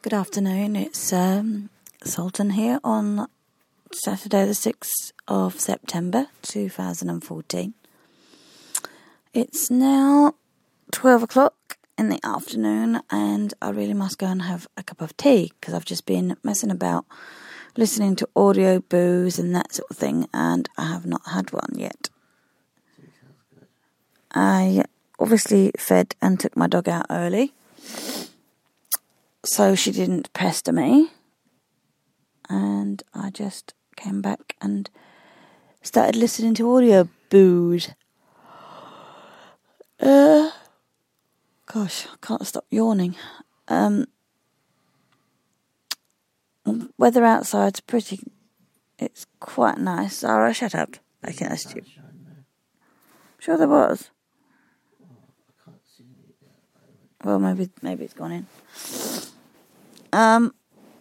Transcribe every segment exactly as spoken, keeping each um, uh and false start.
Good afternoon, it's um, Sultan here on Saturday the sixth of September two thousand fourteen. It's now twelve o'clock in the afternoon and I really must go and have a cup of tea because I've just been messing about listening to audio boos and that sort of thing and I have not had one yet. I obviously fed and took my dog out early, so she didn't pester me, and I just came back and started listening to audio boos. Uh, gosh, I can't stop yawning. Um, weather outside's pretty, it's quite nice. Zara, shut up. I think that's stupid. Sure there was. Well, maybe maybe it's gone in. Um.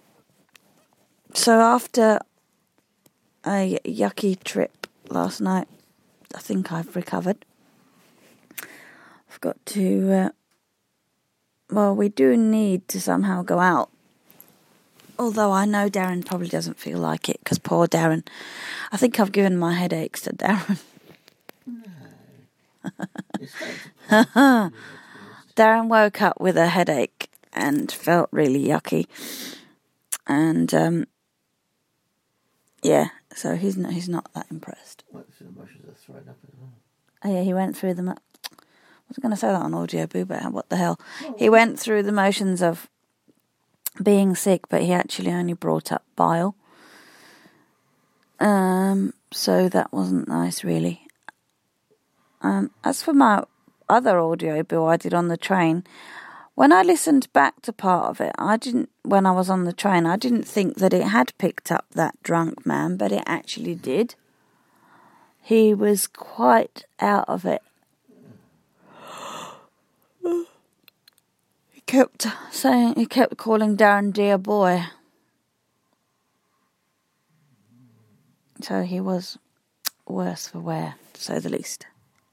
So after a yucky trip last night, I think I've recovered. I've got to. Uh, well, we do need to somehow go out. Although I know Darren probably doesn't feel like it, because poor Darren. I think I've given my headaches to Darren. No. Darren woke up with a headache and felt really yucky, and um, yeah, so he's not he's not that impressed. Went through the motions of throwing up as well. Oh yeah, he went through the. Mo- I was going to say that on audio boo, but what the hell? Oh. He went through the motions of being sick, but he actually only brought up bile. Um, so that wasn't nice, really. Um, as for my other audio boo I did on the train, when I listened back to part of it, I didn't, when I was on the train, I didn't think that it had picked up that drunk man, but it actually did. He was quite out of it. He kept saying, he kept calling Darren dear boy. So he was worse for wear, to say the least.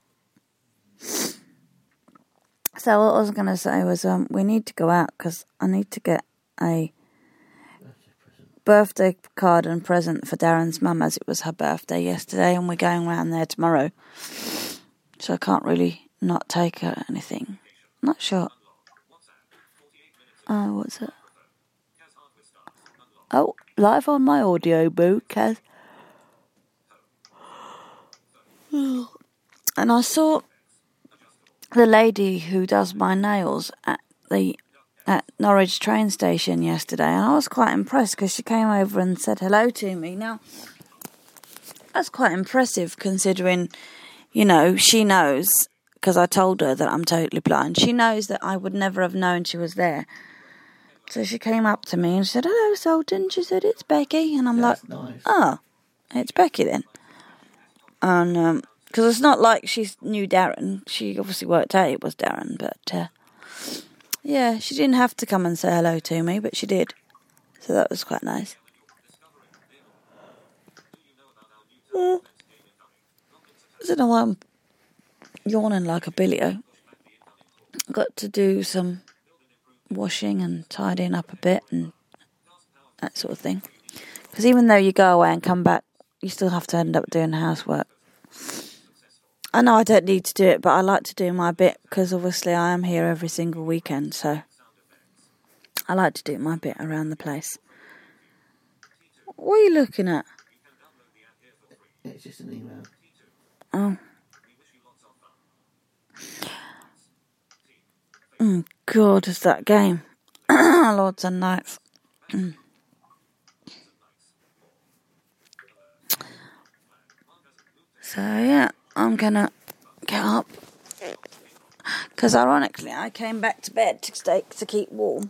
So what I was going to say was um, we need to go out because I need to get a birthday card and present for Darren's mum, as it was her birthday yesterday and we're going round there tomorrow. So I can't really not take her anything. Not sure. Oh, uh, what's it? Oh, live on my audio boo, Kaz. And I saw the lady who does my nails at the at Norwich train station yesterday, and I was quite impressed because she came over and said hello to me. Now, that's quite impressive considering, you know, she knows, because I told her that I'm totally blind. She knows that I would never have known she was there. So she came up to me and she said, hello, Sultan. She said, it's Becky. And I'm That's like, nice. oh, it's Becky then. And, um, because it's not like she knew Darren. She obviously worked out it was Darren. But, uh, yeah, she didn't have to come and say hello to me, but she did. So that was quite nice. Uh, I don't know why I'm yawning like a billy-o. Got to do some washing and tidying up a bit and that sort of thing. Because even though you go away and come back, you still have to end up doing housework. I know I don't need to do it, but I like to do my bit because obviously I am here every single weekend, so I like to do my bit around the place. What are you looking at? It's just an email. Oh. Oh God, is that game? Lords and Knights. So yeah, I'm gonna get up because ironically I came back to bed to stay to keep warm,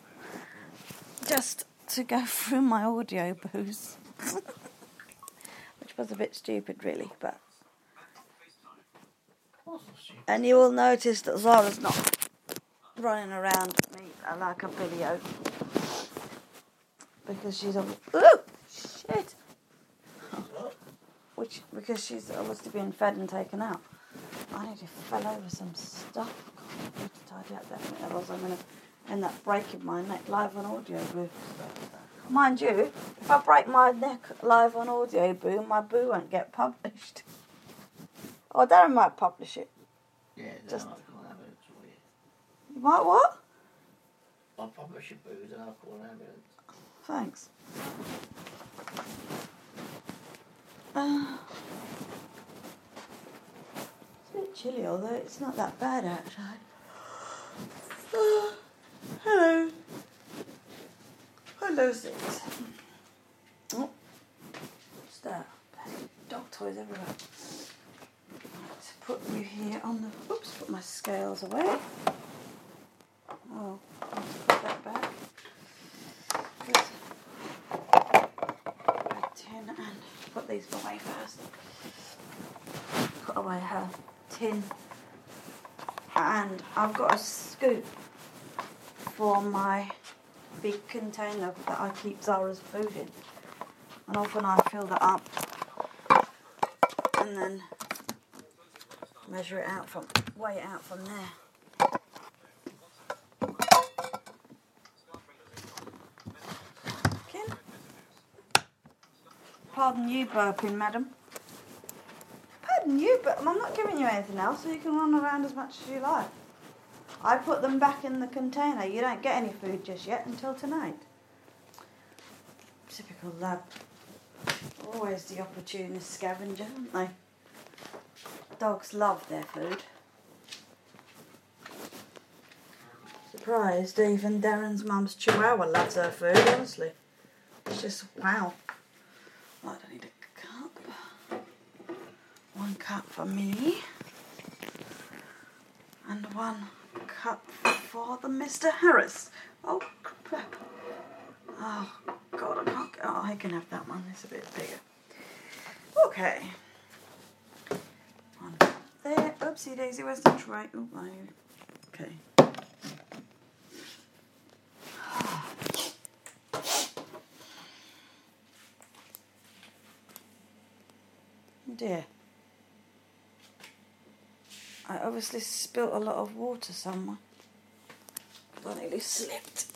just to go through my audio boos, which was a bit stupid really, but and you will notice that Zara's not running around me like a video because she's a oh shit. Which, because she's obviously being fed and taken out. I need to fell over some stuff. God, I need to tidy up that. Otherwise I'm going to end up breaking my neck live on audio boo. Mind you, if I break my neck live on audio boo, my boo won't get published. Or Darren might publish it. Yeah, Just... I'll call an ambulance for you. You might what? I'll publish your booze and I'll call an ambulance. Thanks. Uh, it's a bit chilly, although it's not that bad outside. Uh, hello. Hello, Six. Oh, what's that? Dog toys everywhere. Let's put you here on the... Oops, put my scales away. Oh, I have to put that back. There's a tin and put these away first. Put away her tin. And I've got a scoop for my big container that I keep Zara's food in. And often I fill that up and then measure it out from, weigh it out from there. Ken? Pardon you burping, madam. Pardon you, but I'm not giving you anything else, so you can run around as much as you like. I put them back in the container. You don't get any food just yet until tonight. Typical lab. Always the opportunist scavenger, aren't they? Dogs love their food. Surprised even Darren's mum's chihuahua loves her food, honestly. It's just, wow. Right, I need a cup. One cup for me. And one cup for the Mister Harris. Oh, crap. Oh, God, I can't... Oh, I can have that one. It's a bit bigger. Okay. One there. Oopsie daisy, where's the tray? Oh, I... Okay. Dear. I obviously spilt a lot of water somewhere. I nearly slipped.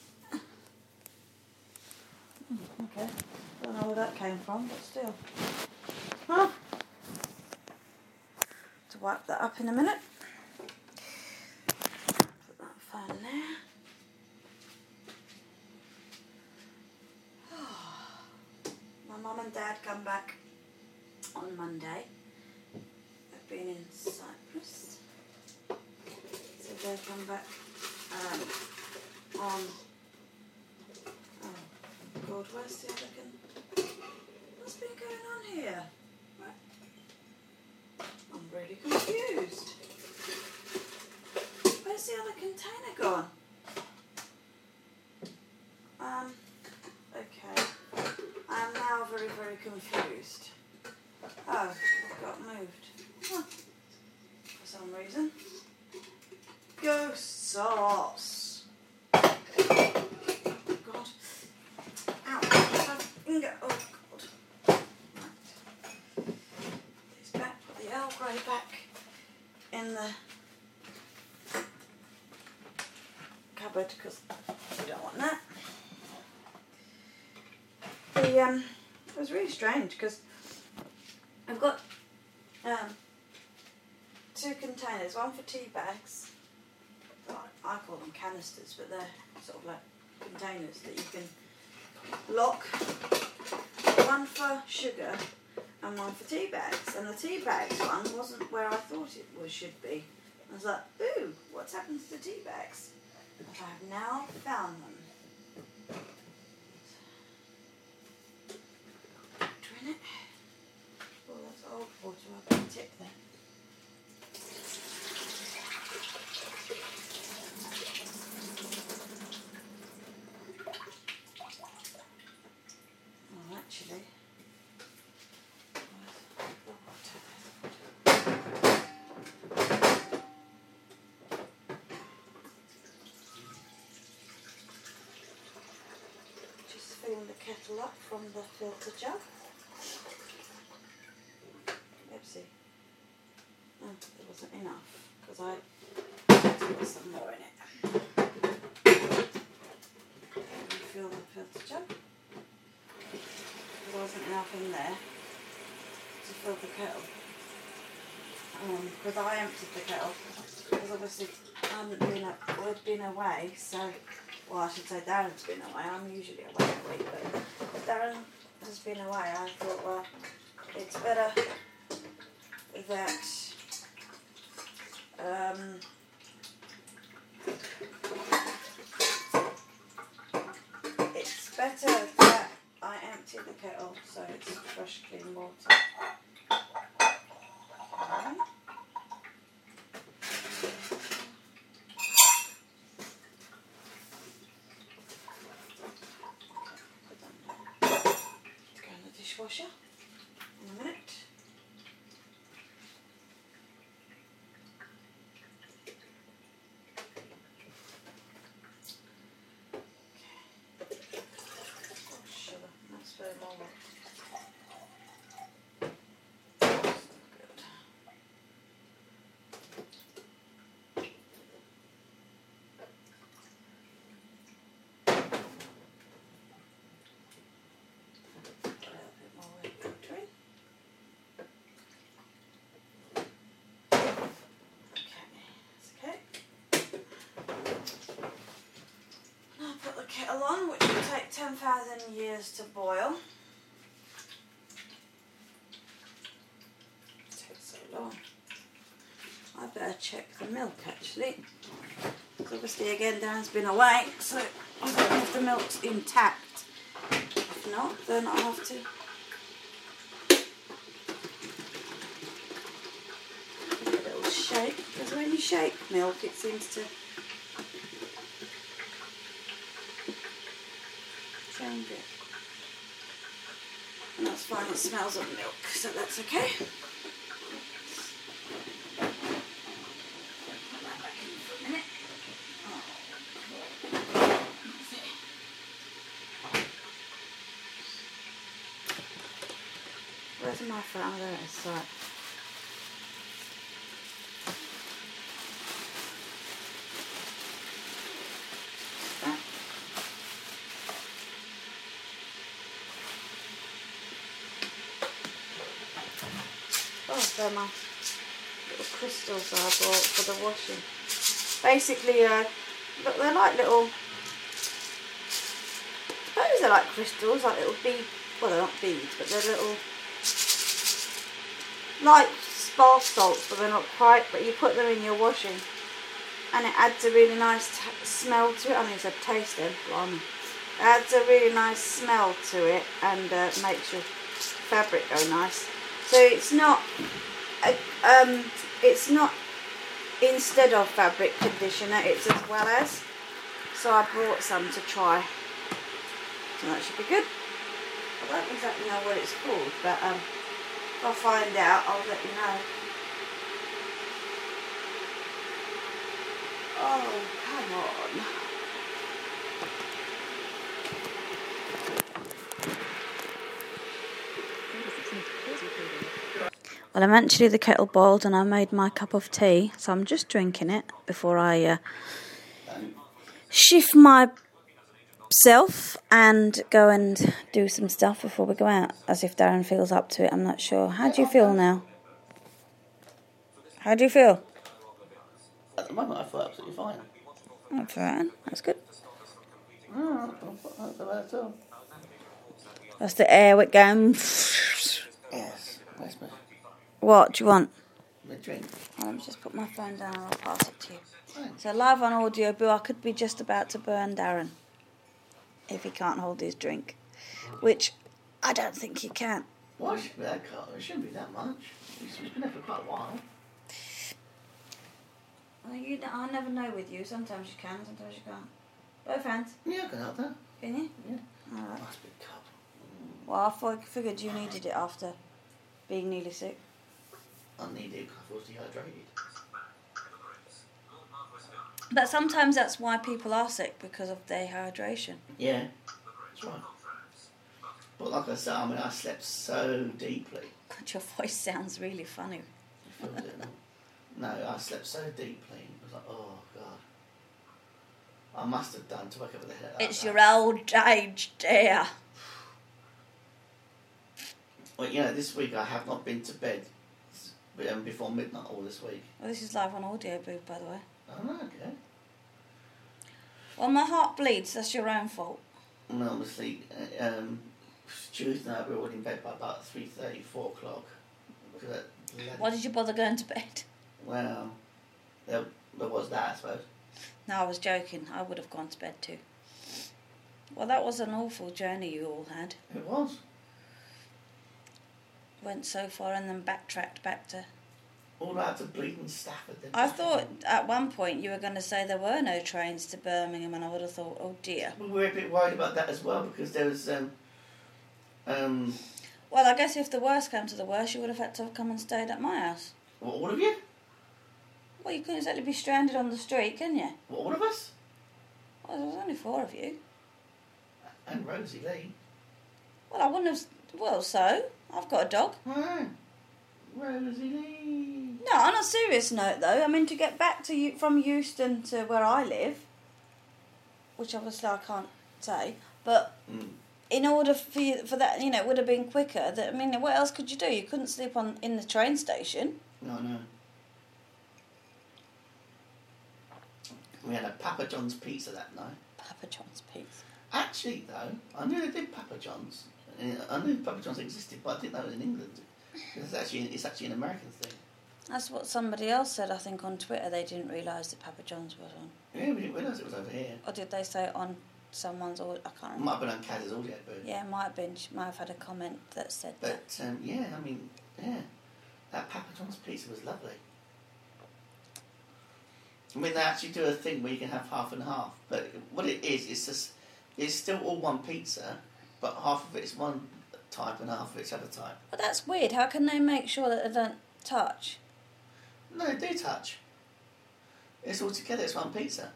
Okay. Don't know where that came from, but still. Huh? To wipe that up in a minute. Put that phone there. My mum and dad come back on Monday. They've been in Cyprus. So they come back um, on... Oh, God, where's the other... Con- What's been going on here? I'm really confused. Where's the other container gone? Um, okay. I am now very, very confused. Oh, it got moved. Huh. For some reason. Ghost sauce. God. Ow. My finger. Oh, God. Right. These back. Put the Earl Grey back in the cupboard because we don't want that. The, um, it was really strange because I've got um, two containers, one for tea bags. I call them canisters, but they're sort of like containers that you can lock. One for sugar and one for tea bags. And the tea bags one wasn't where I thought it was should be. I was like, ooh, what's happened to the tea bags? But I have now found them. Water in it. Oh, that's old water. I can tip there. Oh, actually, where's the water? Just filling the kettle up from the filter jug. Oopsie. Oh, there wasn't enough because I put some more in it. enough in there to fill the kettle. Because um, I emptied the kettle, because obviously I haven't been, a, we've been away, so, well, I should say Darren's been away. I'm usually away a week, but Darren has been away. I thought, well, it's better that um, it's better that I empty the kettle so it's fresh, clean water. Okay. Go in the dishwasher in a minute. Kettle on, which will take ten thousand years to boil. It takes so long. I better check the milk actually. Because obviously again Dan's been away, so I don't know if the milk's intact. If not, then I'll have to give it a little shake, because when you shake milk it seems to change it. And that's fine, it smells of milk, so that's okay. Put that back in for a minute. Where's my phone? Oh, there it is. Sorry. Oh, they're my little crystals I bought for the washing. Basically, uh, look, they're like little, I suppose they're like crystals, like little bead, well they're not beads, but they're little, like bath salts, but they're not quite, but you put them in your washing and it adds a really nice t smell to it. I mean, it's a taste then, blimey. It adds a really nice smell to it and uh, makes your fabric go nice. So it's not, uh, um, it's not instead of fabric conditioner, it's as well as. So I brought some to try. So that should be good. I don't exactly know what it's called, but um, if I find out, I'll let you know. Oh, come on. Well, eventually the kettle boiled and I made my cup of tea, so I'm just drinking it before I uh, shift myself and go and do some stuff before we go out, as if Darren feels up to it. I'm not sure. How do you feel now? How do you feel? At the moment I feel absolutely fine. That's fine. That's good. No, I don't feel bad at all. That's the air we're going. Yes, that's me. What do you want? My drink. Oh, let me just put my phone down and I'll pass it to you. Thanks. So live on audio, Boo, I could be just about to burn Darren if he can't hold his drink, which I don't think he can. Why should it be that cold? It shouldn't be that much. It's been there for quite a while. Well, you, I never know with you. Sometimes you can, sometimes you can't. Both hands. Yeah, I can help that. Can you? Yeah. All right. Nice big cup. Well, I thought, figured you needed it after being nearly sick. I need it because I was dehydrated. But sometimes that's why people are sick, because of dehydration. Yeah, that's right. But like I said, I mean, I slept so deeply. God, your voice sounds really funny. You feel it? No, I slept so deeply. It was like, oh God. I must have done to wake up with the head. It's your old age, dear. Well, you know, this week I have not been to bed um, before midnight all this week. Well, this is live on audio booth, by the way. Oh, okay. Well, my heart bleeds. That's your own fault. Well, obviously, uh, um, Tuesday night we were all in bed by about three thirty, four o'clock. Why did you bother going to bed? Well, there, there was that, I suppose. No, I was joking. I would have gone to bed too. Well, that was an awful journey you all had. It was. Went so far and then backtracked back to... All out to bleeding Stafford. Then I thought at one point you were going to say there were no trains to Birmingham, and I would have thought, oh dear. We were a bit worried about that as well, because there was... Um, um, well, I guess if the worst came to the worst, you would have had to have come and stayed at my house. What, all of you? Well, you couldn't exactly be stranded on the street, can you? What, all of us? Well, there was only four of you. And Rosie Lee. Well, I wouldn't have... Well, so? I've got a dog. Oh, Rosie Lee. No, on a serious note, though, I mean, to get back to you from Euston to where I live, which obviously I can't say, but Mm. in order for you, for that, you know, it would have been quicker. That I mean, what else could you do? You couldn't sleep on in the train station. No, no. We had a Papa John's pizza that night. Papa John's pizza. Actually, though, I knew they did Papa John's. I knew Papa John's existed, but I didn't know it was in England. It's actually, it's actually an American thing. That's what somebody else said, I think, on Twitter. They didn't realise that Papa John's was on. Yeah, we didn't realise it was over here. Or did they say it on someone's... Or I can't It remember. might have been on Kaz's audio booth. Yeah, it might have been. She might have had a comment that said that. But, um, yeah, I mean, yeah. That Papa John's pizza was lovely. I mean, they actually do a thing where you can have half and half. But what it is, it's just... It's still all one pizza, but half of it's one type and half of it's other type. But that's weird. How can they make sure that they don't touch? No, they do touch. It's all together, it's one pizza.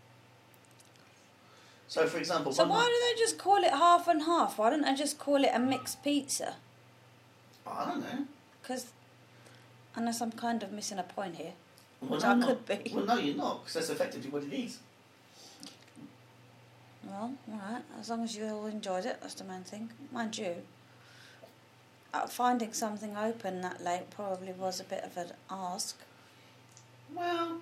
So, for example... So one why night- do they just call it half and half? Why don't they just call it a mixed pizza? I don't know. Because, unless I'm kind of missing a point here, Well, which no, I not- could be. Well, no, you're not, because that's effectively what it is. Well, alright, as long as you all enjoyed it, that's the main thing. Mind you, uh, finding something open that late probably was a bit of an ask. Well...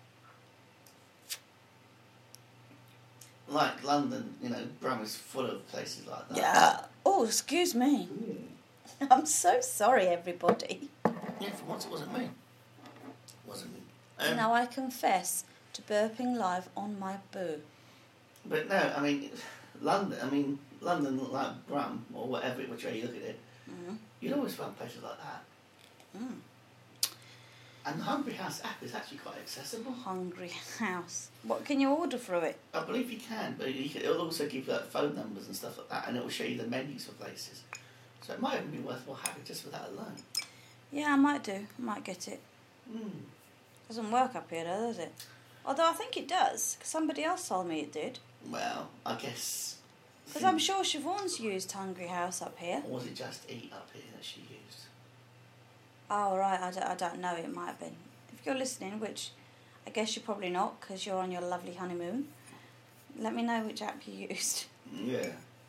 Like London, you know, Brum is full of places like that. Yeah. Oh, excuse me. I'm so sorry, everybody. Yeah, for once it wasn't me. It wasn't me. Um, Now I confess to burping live on my boo. But no, I mean, London, I mean, London, like Brum, or whatever, which way you look at it, Mm. you'd always find places like that. Mm. And the Hungry House app is actually quite accessible. Hungry House. What can you order through it? I believe you can, but you can, it'll also give you like phone numbers and stuff like that, and it'll show you the menus for places. So it might even be worthwhile having just for that alone. Yeah, I might do. I might get it. Mm. Doesn't work up here, though, does it? Although I think it does, because somebody else told me it did. Well, I guess... Because I'm sure Siobhan's used Hungry House up here. Or was it Just Eat up here that she used? Oh, right, I don't, I don't know, it might have been. If you're listening, which I guess you're probably not, because you're on your lovely honeymoon, let me know which app you used. Yeah.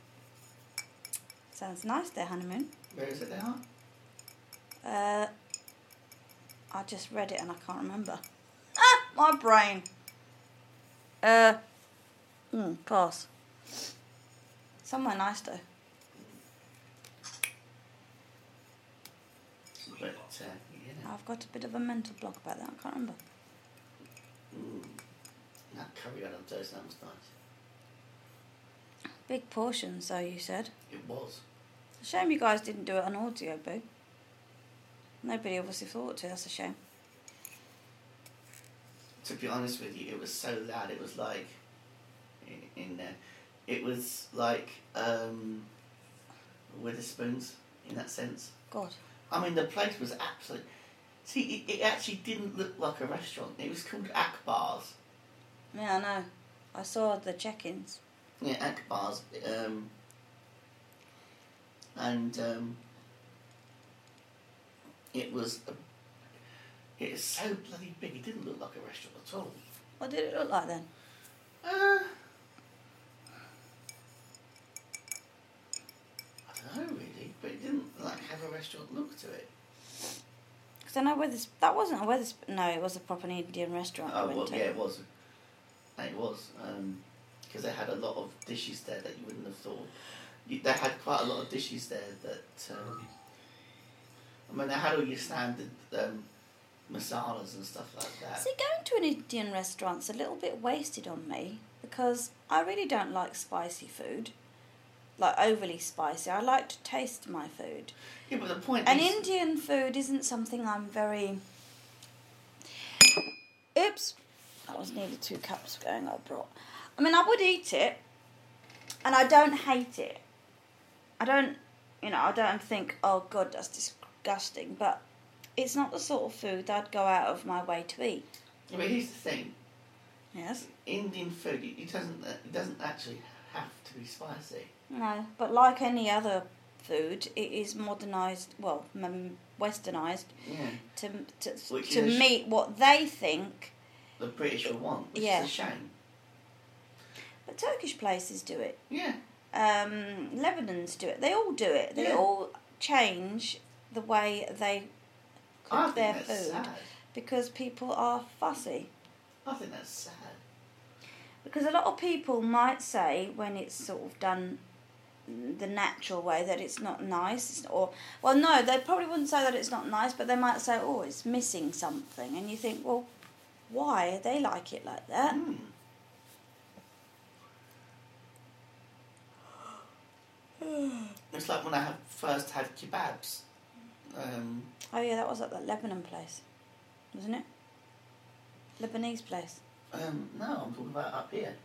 Sounds nice, their honeymoon. Where is it now? Uh, I just read it and I can't remember. Ah, my brain. Uh, mm, pass. Somewhere nice though. But, uh, yeah. I've got a bit of a mental block about that. I can't remember. Mm. That curry on Thursday was nice. Big portions, though, you said. It was. It's a shame you guys didn't do it on audio, boo. Nobody obviously thought to. That's a shame. To be honest with you, it was so loud. It was like in, in there. It was like um, Witherspoons in that sense. God. I mean, the place was absolutely. See, it, it actually didn't look like a restaurant. It was called Akbar's. Yeah, I know. I saw the check-ins. Yeah, Akbar's. Um, and um, it was. A, it is so bloody big. It didn't look like a restaurant at all. What did it look like then? Uh, I don't know really, but it didn't like have a restaurant look to it. Because I know Weathers... That wasn't a Weathers... No, it was a proper Indian restaurant. Oh, I went well, to. yeah, it was. It was. Because they had a lot of dishes there that you wouldn't have thought. You, they had quite a lot of dishes there that... Um, I mean, they had all your standard um, masalas and stuff like that. See, going to an Indian restaurant's a little bit wasted on me because I really don't like spicy food. Like, overly spicy. I like to taste my food. Yeah, but the point and is... And Indian food isn't something I'm very... Oops. That was nearly two cups going I brought. I mean, I would eat it, and I don't hate it. I don't, you know, I don't think, oh, God, that's disgusting, but it's not the sort of food that I'd go out of my way to eat. Yeah, but here's the thing. Yes? Indian food, it doesn't, it doesn't actually have to be spicy. No, but like any other food, it is modernised, well, westernised, yeah. to to, Which to meet what they think the British will want, which yeah. is a shame. But Turkish places do it. Yeah. Um, Lebanon's do it. They all do it. They yeah. all change the way they cook I think their that's food sad. because people are fussy. I think that's sad. Because a lot of people might say when it's sort of done the natural way that it's not nice, or well, no, they probably wouldn't say that it's not nice, but they might say, oh, it's missing something, and you think, well, why they like it like that? Mm. It's like when I have first had kebabs. Um, oh yeah, that was at the Lebanon place, wasn't it? Lebanese place. Um, no, I'm talking about up here.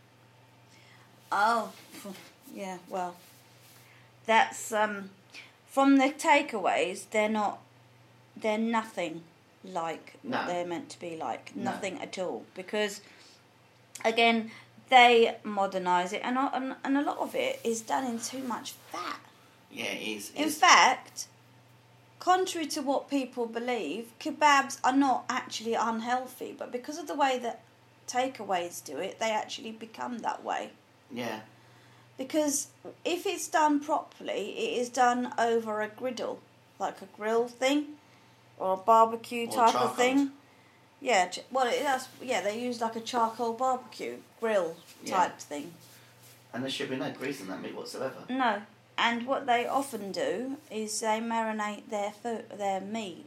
Oh, yeah. Well, that's um, from the takeaways. They're not. They're nothing like what No. they're meant to be like. No. Nothing at all. Because, again, they modernise it, and a- and and a lot of it is done in too much fat. Yeah, it is. In It's- fact, contrary to what people believe, kebabs are not actually unhealthy, but because of the way that takeaways do it, they actually become that way. Yeah. Because if it's done properly, it is done over a griddle, like a grill thing, or a barbecue Or type charcoal. of thing. Yeah, ch- well, it, that's yeah. They use like a charcoal barbecue grill Yeah. type thing. And there should be no grease in that meat whatsoever. No, and what they often do is they marinate their food, their meat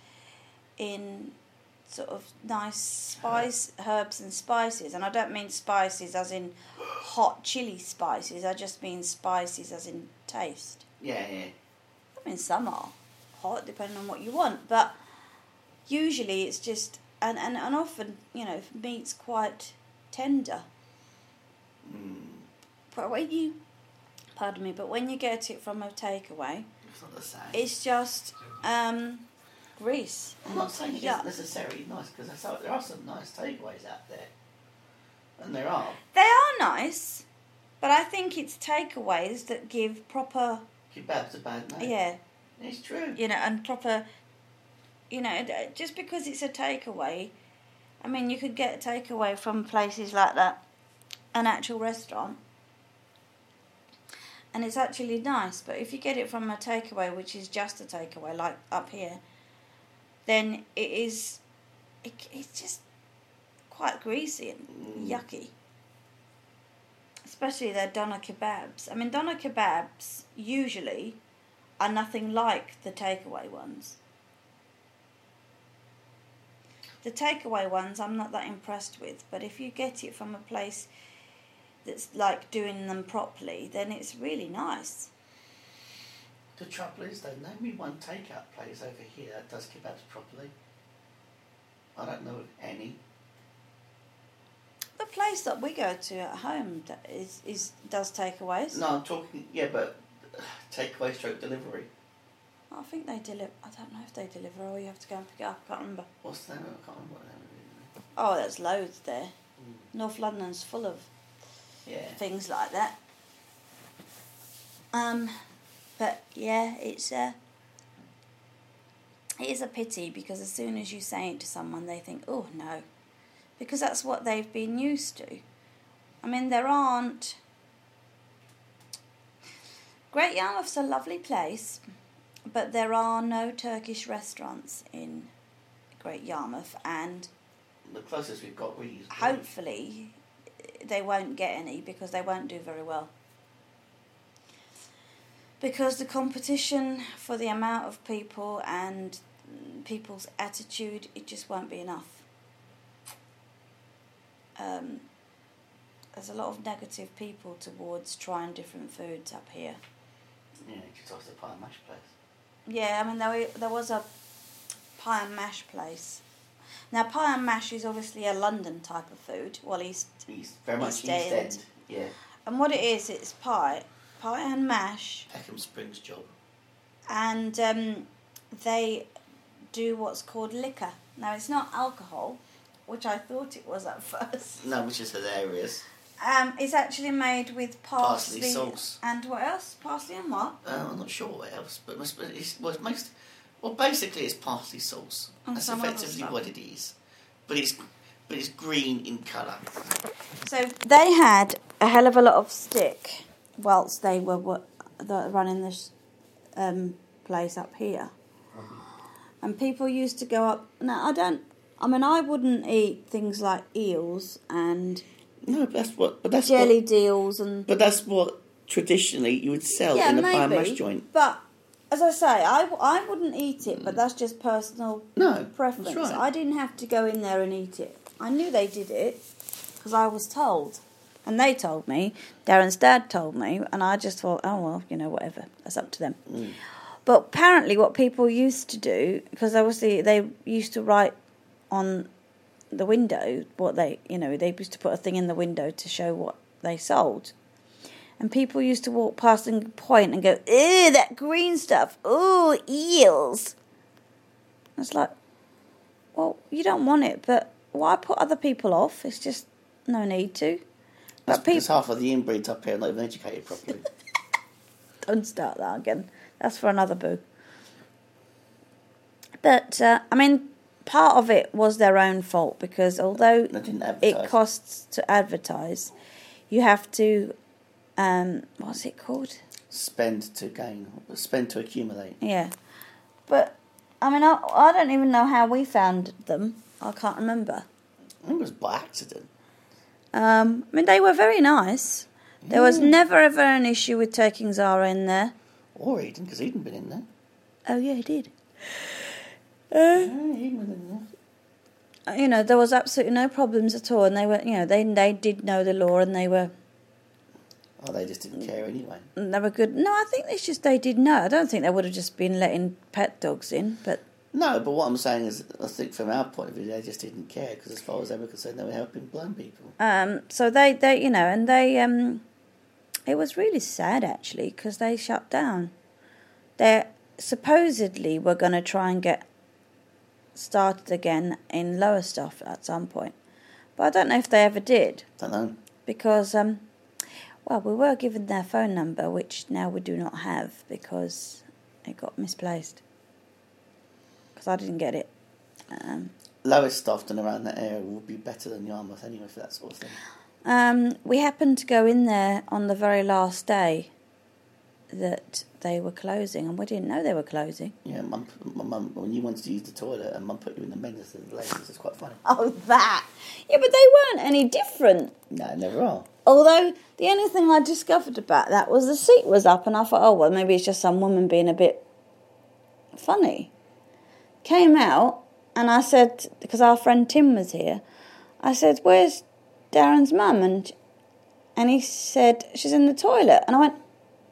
in sort of nice spice herbs and spices, and I don't mean spices as in hot chili spices. I just mean spices as in taste. Yeah, yeah. I mean, some are hot depending on what you want, but usually it's just and and, and often, you know, meat's quite tender. Mm, But when you, pardon me, but when you get it from a takeaway, it's not the same. it's just um, grease. I'm not saying it Yeah. isn't necessarily nice, because there are some nice takeaways out there. And there are. They are nice, but I think it's takeaways that give proper, Kebab's a bad name. yeah, It's true. you know, and proper, you know, d- just because it's a takeaway, I mean, you could get a takeaway from places like that, an actual restaurant, and it's actually nice, but if you get it from a takeaway, which is just a takeaway, like up here, then it is, it, it's just quite greasy and Mm. yucky. Especially their doner kebabs. I mean, doner kebabs usually are nothing like the takeaway ones. The takeaway ones I'm not that impressed with, but if you get it from a place that's like doing them properly, then it's really nice. The trouble is, though, name me one takeout place over here that does kebabs properly. I don't know of any. The place that we go to at home that is, is does takeaways. No, I'm talking, yeah, but uh, takeaway stroke delivery. I think they deliver. I don't know if they deliver or you have to go and pick it up. I can't remember. What's the name? I can't remember what the name is. Oh, there's loads there. Mm. North London's full of Yeah. things like that. Um, but yeah, it's a. It is a pity because as soon as you say it to someone, they think, "Oh no," because that's what they've been used to. I mean, there aren't. Great Yarmouth's a lovely place, but there are no Turkish restaurants in Great Yarmouth, and The closest we've got really is hopefully they won't get any because they won't do very well. Because the competition for the amount of people and people's attitude, it just won't be enough. Um, there's a lot of negative people towards trying different foods up here. Yeah, just off the pie and mash place. Yeah, I mean, there, there was a pie and mash place. Now, pie and mash is obviously a London type of food. Well, East, East very much East East End. End. Yeah. And what it is, it's pie, pie and mash. Peckham Springs job. And um, they do what's called liquor. Now, it's not alcohol, which I thought it was at first. No, which is hilarious. Um, it's actually made with parsley, Parsley sauce. And what else? Parsley and what? Uh, I'm not sure what else, but it must be, it's, well, it's most, well, basically it's parsley sauce. And That's some other effectively stuff. what it is. But it's but it's green in colour. So they had a hell of a lot of stick whilst they were wo- the, running this um, place up here. And people used to go up... Now, I don't... I mean, I wouldn't eat things like eels and No, but that's what. But that's jelly what, deals and... But that's what traditionally you would sell yeah, in a maybe, pie and mash joint. But, as I say, I, I wouldn't eat it, but that's just personal No, preference. that's right. I didn't have to go in there and eat it. I knew they did it because I was told. And they told me, Darren's dad told me, and I just thought, oh, well, you know, whatever. That's up to them. Mm. But apparently what people used to do, because obviously they used to write on the window what they, you know, they used to put a thing in the window to show what they sold. And people used to walk past and point and go, ew, that green stuff. Ooh, eels. It's like, well, you don't want it, but why put other people off? It's just no need to. That's But because people, half of the inbreeds up here are not even educated properly. don't start that again. That's for another boo. But, uh, I mean, part of it was their own fault because although They didn't advertise. it costs to advertise, you have to, um, what's it called? Spend to gain, spend to accumulate. Yeah. But, I mean, I, I don't even know how we found them. I can't remember. I think it was by accident. Um, I mean, they were very nice. There was Yeah. never ever an issue with taking Zara in there. Or Eden, because Eden been in there. Oh, yeah, he did. Yeah, Eden was in there. You know, there was absolutely no problems at all, and they were, you know, they they did know the law, and they were Oh, they just didn't care anyway. they were good. No, I think it's just they did know. I don't think they would have just been letting pet dogs in, but No, but what I'm saying is, I think from our point of view, they just didn't care, because as far as they were concerned, they were helping blind people. um, so they they you know, and they um, it was really sad actually because they shut down. They supposedly were going to try and get started again in Lowestoft at some point, but I don't know if they ever did. Don't know. Because, um, well, we were given their phone number, which now we do not have because it got misplaced. Because I didn't get it. Um, Lowestoft and around that area would be better than Yarmouth anyway for that sort of thing. um, we happened to go in there on the very last day that they were closing, and we didn't know they were closing. Yeah, mum, my mum, when you wanted to use the toilet and mum put you in the men's and the ladies, it's quite funny. Oh, that! Yeah, but they weren't any different. No, never are. Although, the only thing I discovered about that was the seat was up, and I thought, oh, well, maybe it's just some woman being a bit funny. Came out, and I said, because our friend Tim was here, I said, where's Darren's mum? And, and he said, she's in the toilet. And I went,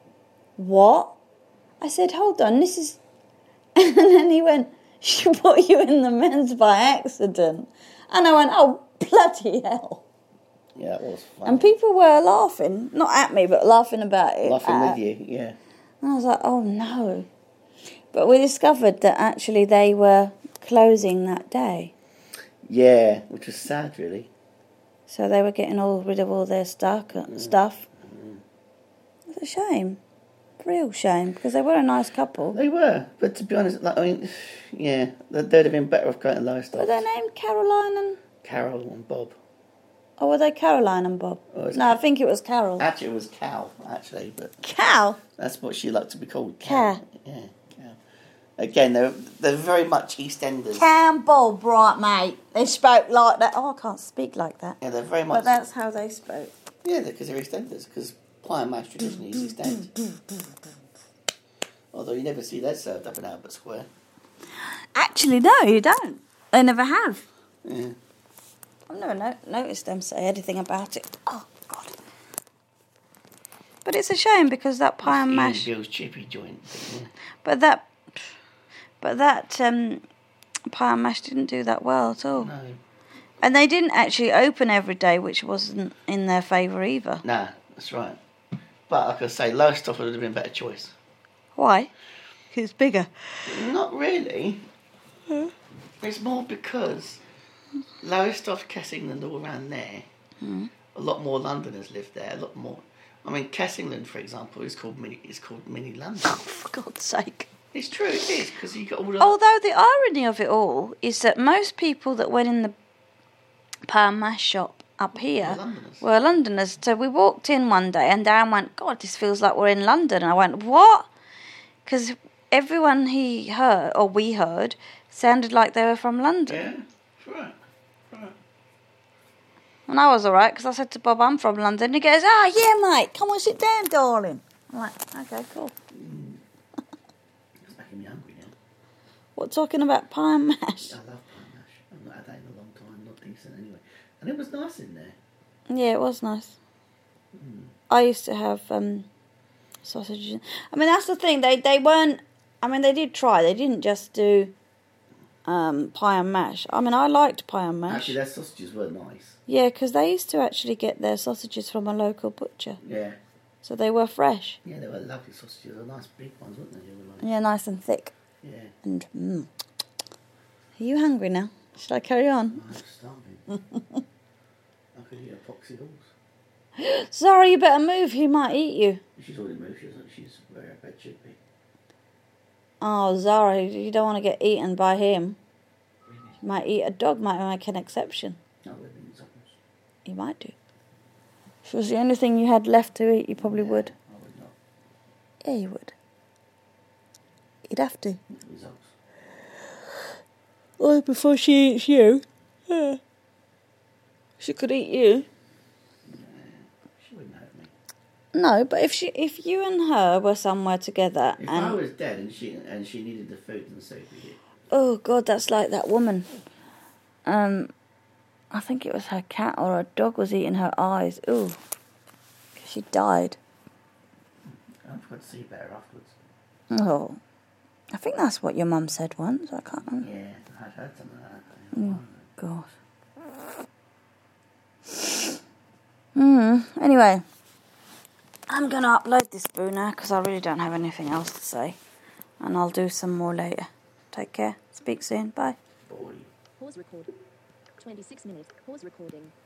what? I said, hold on, this is... And then he went, she put you in the men's by accident. And I went, oh, bloody hell. Yeah, it was funny. And people were laughing, not at me, but laughing about it. Laughing Uh, with you, yeah. And I was like, oh no. But we discovered that actually they were closing that day. Yeah, which was sad, really. So they were getting all rid of all their stuff. Mm. stuff. Mm. It's a shame. Real shame, because they were a nice couple. They were, but to be honest, like, I mean, yeah, they'd they'd have been better off going to Lowestoft. Were they named Caroline and... Carol and Bob. Or were they Caroline and Bob? Oh, it's no, I think it was Carol. Actually, it was Cal, actually, but Cal? that's what she liked to be called. Cal. Yeah, Cal. Again, they're, they're very much EastEnders. Campbell, right, mate. They spoke like that. Oh, I can't speak like that. Yeah, they're very much... But that's how they spoke. Yeah, because they're EastEnders, because pie and mash traditionally is East End. Although you never see that served up in Albert Square. Actually, no, you don't. They never have. Yeah. I've never no- noticed them say anything about it. Oh, God. But it's a shame because that pie and mash... Ian Bill's chippy joint. Yeah. But that... But that um, pie and mash didn't do that well at all. No. And they didn't actually open every day, which wasn't in their favour either. Nah, that's right. But like I say, Lowestoft would have been a better choice. Why? Because it's bigger. Not really. Hmm? It's more because Lowestoft, Kessingland, all around there, Hmm. a lot more Londoners live there. A lot more. I mean, Kessingland, for example, is called mini. Is called Mini London. Oh, for God's sake. It's true, it is, because you got all the... Although the irony of it all is that most people that went in the pie and mash shop up here Were Londoners. were Londoners. So we walked in one day and Darren went, God, this feels like we're in London. And I went, what? Because everyone he heard, or we heard, sounded like they were from London. Yeah, that's right. right. And I was all right, because I said to Bob, I'm from London. He goes, ah, yeah, mate, come on, sit down, darling. I'm like, okay, cool. It's making me hungry now. What, talking about pie and mash? I love pie and mash. I've not had that in a long time, not decent anyway. And it was nice in there. Yeah, it was nice. Mm. I used to have um, sausages. I mean, that's the thing. They they weren't. I mean, they did try. They didn't just do um, pie and mash. I mean, I liked pie and mash. Actually, their sausages were nice. Yeah, because they used to actually get their sausages from a local butcher, Yeah. so they were fresh. Yeah, they were lovely sausages. They were nice big ones, weren't they? They were like, Yeah, nice and thick. yeah. And mm. Are you hungry now? Should I carry on? I'm starving. I could eat a poxy horse. Sorry, you better move. He might eat you. She's already moved. She's, she's where her bed should be. Oh, Zara, you don't want to get eaten by him. You might eat a dog. Might make an exception. No, we're being zombs. You might do. If it was the only thing you had left to eat, you probably Yeah, would. I would not. Yeah, you would. You'd have to. Results. Or before she eats you. Yeah. She could eat you. She wouldn't hurt me. No, but if she, if you and her were somewhere together If and I was dead and she and she needed the food and soup, we did. oh God, that's like that woman. Um, I think it was her cat or her dog was eating her eyes. Ooh, she died. I've got to see better afterwards. Oh, I think that's what your mum said once. I can't remember. Yeah, I'd heard something like that. Oh God. Hmm. Anyway, I'm gonna upload this boo now because I really don't have anything else to say, and I'll do some more later. Take care. Speak soon. Bye. Boy. Pause record. twenty-six minutes. Pause recording.